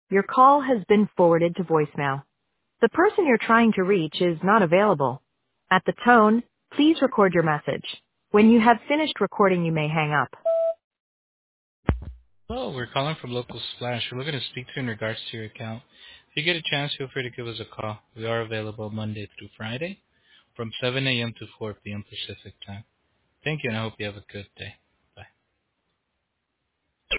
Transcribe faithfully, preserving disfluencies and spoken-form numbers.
Your call has been forwarded to voicemail. The person you're trying to reach is not available. At the tone, please record your message. When you have finished recording, you may hang up. Hello, we're calling from Local Splash. We're looking to speak to you in regards to your account. If you get a chance, feel free to give us a call. We are available Monday through Friday from seven a.m. to four p.m. Pacific time. Thank you, and I hope you have a good day.